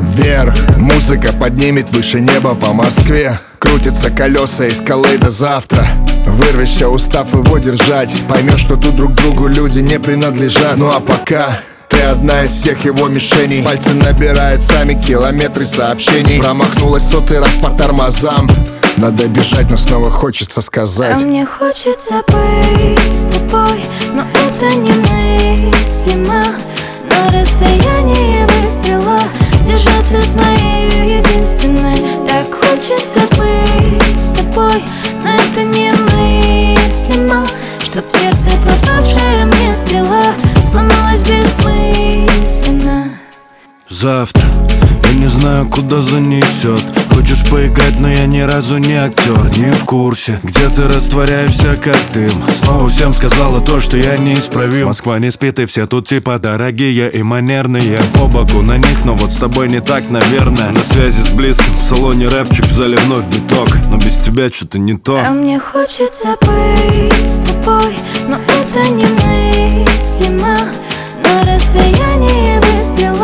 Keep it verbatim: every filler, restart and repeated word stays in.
вверх. Музыка поднимет выше неба по Москве. Крутятся колеса из скалы до завтра. Вырвешься, устав его держать. Поймешь, что тут друг другу люди не принадлежат. Ну а пока ты одна из всех его мишеней. Пальцы набирают сами километры сообщений. Промахнулась сотый раз по тормозам. Надо бежать, но снова хочется сказать: а мне хочется быть с тобой, но это немыслимо. На расстоянии выстрела держаться с моей единственной. Так хочется быть с тобой, но это немыслимо. Чтоб в сердце попавшая мне стрела сломалась бессмысленно. Завтра я не знаю, куда занесет. Хочешь поиграть, но я ни разу не актер. Не в курсе, где ты растворяешься как дым. Снова всем сказала то, что я неисправим. Москва не спит, и все тут типа дорогие и манерные. По боку на них, но вот с тобой не так, наверное. На связи с близким, в салоне рэпчик, в зале вновь биток. Но без тебя что-то не то. А мне хочется быть с тобой, но это немыслимо. На расстоянии выстрела